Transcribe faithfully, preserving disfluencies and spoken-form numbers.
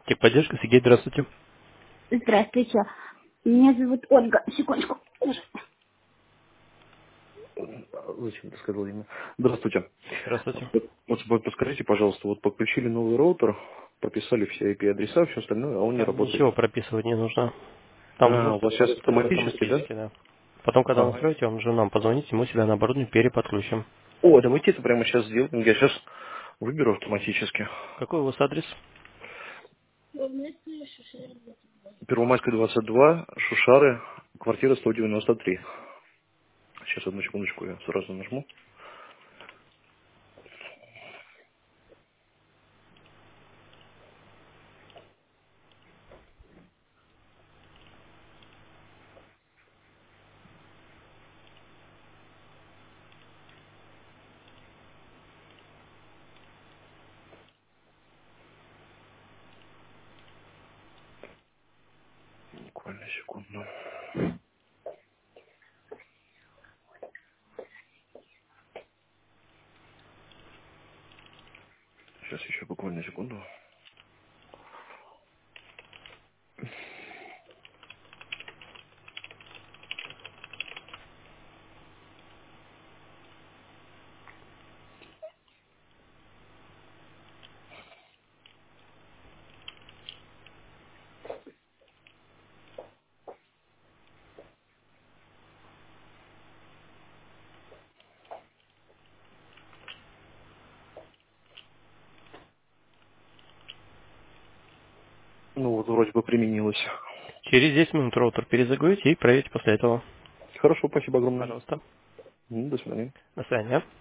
Техподдержка, Сергей, здравствуйте. Здравствуйте. Меня зовут Ольга. Секундочку. Зачем ты сказал имя? Здравствуйте. Здравствуйте. Вот вот подскажите, пожалуйста, вот подключили новый роутер, прописали все ай пи-адреса, все остальное, а он не Там работает. ничего прописывать не нужно. Там А, у просто вас сейчас будет э, автоматически, да? автоматически, да. Потом, когда Ага. настроите, вам же нам позвоните, мы себя на оборудование переподключим. О, давайте это прямо сейчас сделаем. Я сейчас выберу автоматически. Какой у вас адрес? Первомайская, двадцать два, Шушары, квартира сто девяносто три. Сейчас, одну секундочку, я сразу нажму. Буквально секунду. Сейчас еще буквально секунду. Ну вот, вроде бы применилось. Через десять минут роутер перезагрузите и проверите после этого. Хорошо, спасибо огромное. Пожалуйста. М, До свидания. До свидания.